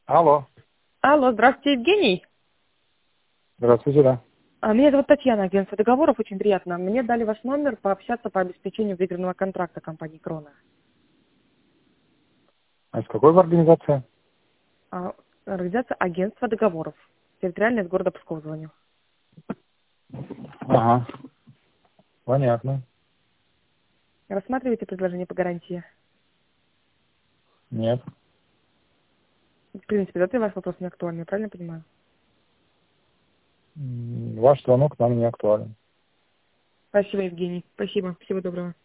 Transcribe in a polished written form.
Алло. Алло, здравствуйте, Евгений. Здравствуйте, да. Меня зовут Татьяна, агентство договоров, очень приятно. Мне дали ваш номер пообщаться по обеспечению выигранного контракта компании «Крона». А из какой вы организации? Организация агентства договоров. Территориальная из города Псков звоню. Ага, понятно. Рассматриваете предложение по гарантии? Нет. В принципе, да, для вас вопрос не актуальный, правильно понимаю? Ваш звонок нам не актуален. Спасибо, Евгений. Спасибо. Всего доброго.